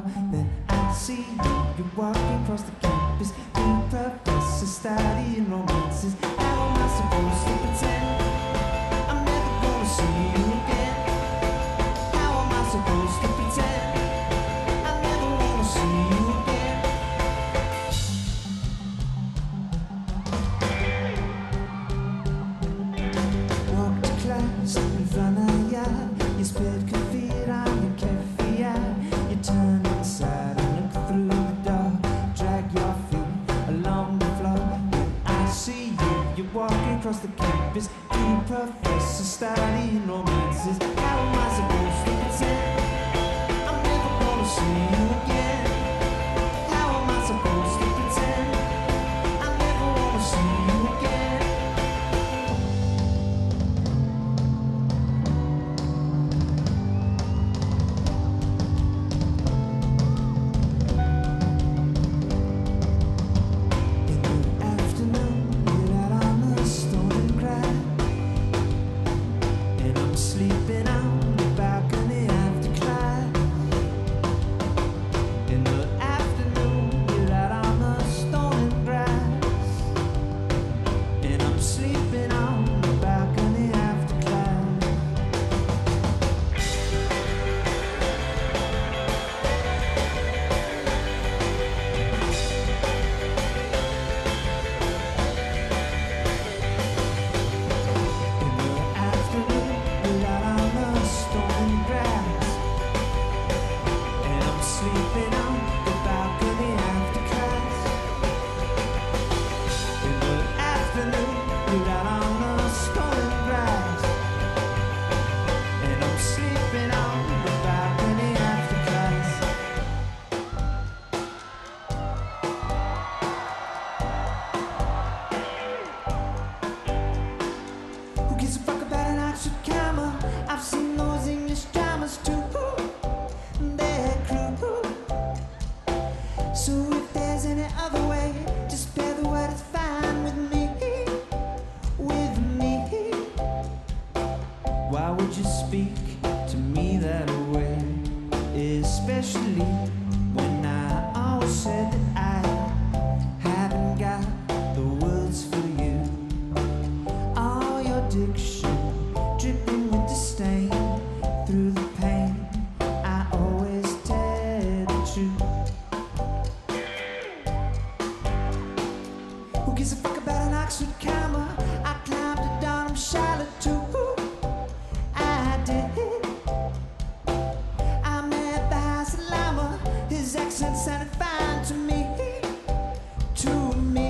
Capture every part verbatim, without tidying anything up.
Then I see you, you're walking across the campus, new professor studying romances. How am I supposed to pretend I'm never gonna see you again? How am I supposed to pretend I never wanna see you again? Walk to class in front of ya, you spilled coffee on your cafe. You turn inside and look through the door, drag your feet along the floor. When I see you, you're walking across the campus, new professor studying romances. How am I supposed to pretend I'm never gonna see you again? How am I supposed to pretend I never wanna see you again? In the afternoon, you're out on the stone grass, and I'm sleeping on the balcony after class. In the afternoon, you're out on the stone grass, and I'm sleeping on the balcony after class. In the afternoon, you're out on the stone grass, and I'm sleeping on the balcony after class. In the afternoon, you're out on the stone grass, and I'm sleeping on the balcony after class. Who gives a fuck about an Oxford comma? I've seen those English dramas too. They're cruel. So if there's any other way to spare the word, it's fine with me. With me. Why would you speak to me that way? Especially when I always said that I haven't got the words for you. All your diction dripping with disdain. Through the pain, I always tell the truth. Who gives a fuck about an Oxford comma? I climbed a Donham Charlotte too. I did. I met the House of Lama. His accent sounded fine to me. To me.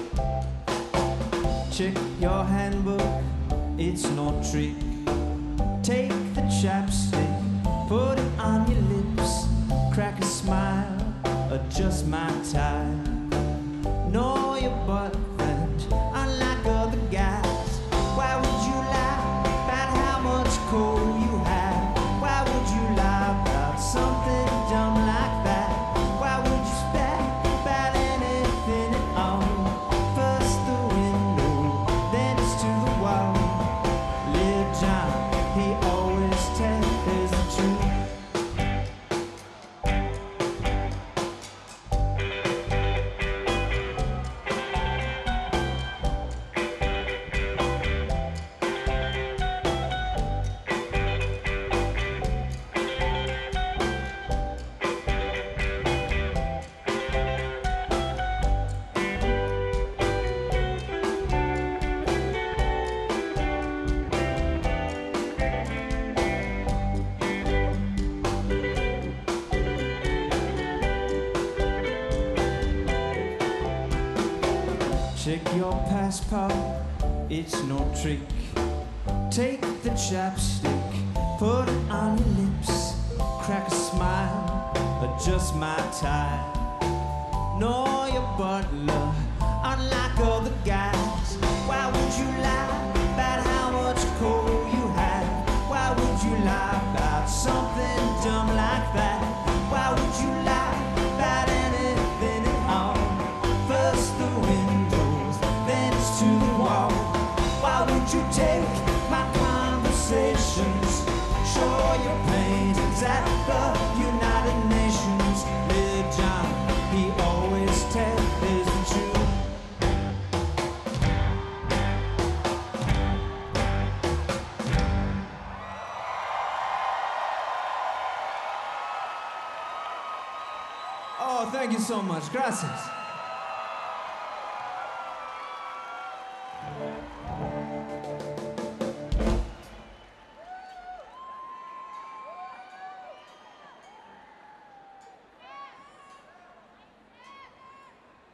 Check your handbook, it's no trick. Take the chapstick, put it on your lips, crack a smile, adjust my tie. Know your butt friend, unlike other guys. Why would you lie about how much coal you have? Why would you lie about something dumb like that? Why would you spec about anything at all? First the window, then it's to the wall. Little John, he always tells the truth. Check your passport, it's no trick. Take the chapstick, put it on your lips, crack a smile, adjust my tie. Know your butler, unlike other guys. Why would you lie about how much coal you have? Why would you lie about something dumb like that? Why would you lie about anything at all? First the windows, then it's to the wall. Why would you take my conversations? Show your paintings at the United Nations. Oh, thank you so much. Gracias.